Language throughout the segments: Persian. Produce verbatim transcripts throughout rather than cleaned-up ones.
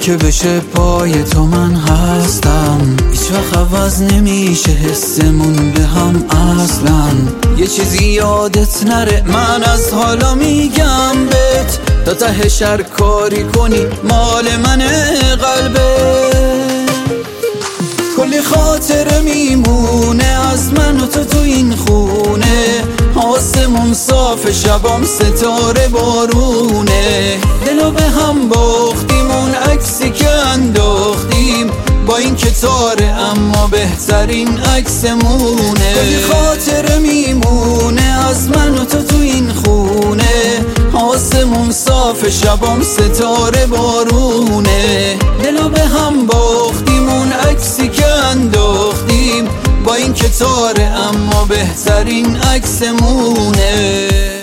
که بشه پای تو من هستم. هیچ وقت عوض نمیشه حسمون به هم اصلا. یه چیزی یادت نره من از حالا میگم بهت، تا تهش هر کاری کنی مال منه قلبت. کلی خاطره میمونه از من و تو تو این خونه، آسمون صاف شبام ستاره بارونه. دلو به هم باختیم اون عکسی که انداختیم، با این که تاره اما بهترین عکسمونه. کلی خاطره میمونه از من و تو تو این خونه، آسمون صاف شبام ستاره بارونه. دلو به هم باختیم اون عکسی که انداختیم، با این که تاره اما بهترین عکسمونه.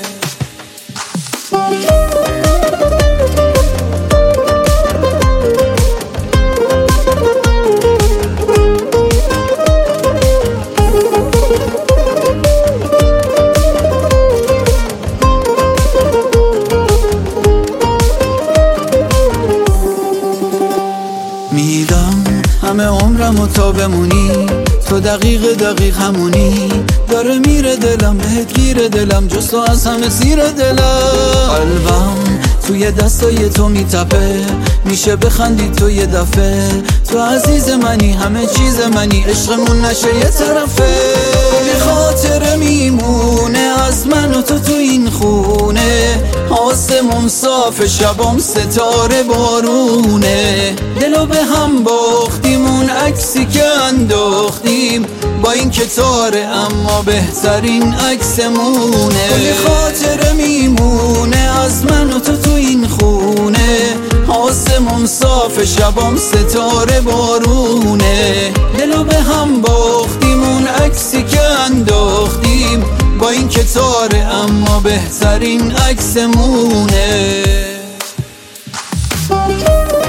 میدم همه عمرمو تا بمونی، تو دقیق دقیق همونی. داره میره دلم بهت گیره دلم، جز تو از همه سیر دلم. قلبم توی دستای تو میتپه، میشه بخندی تو یه دفعه. تو عزیز منی همه چیز منی، عشقمون نشه یه طرفه. کلی خاطره میمونه از من و تو تو این خونه، آسمون صاف شبام ستاره بارونه. دلو به هم باختیم اون عکسی که انداختیم، با این که تاره اما بهترین عکسمونه. کلی خاطره میمونه از من و تو تو این خونه، آسمون صاف شبام ستاره بارونه. دلو به هم باختیم اون عکسی که انداختیم، با این که تاره اما بهترین عکسمونه.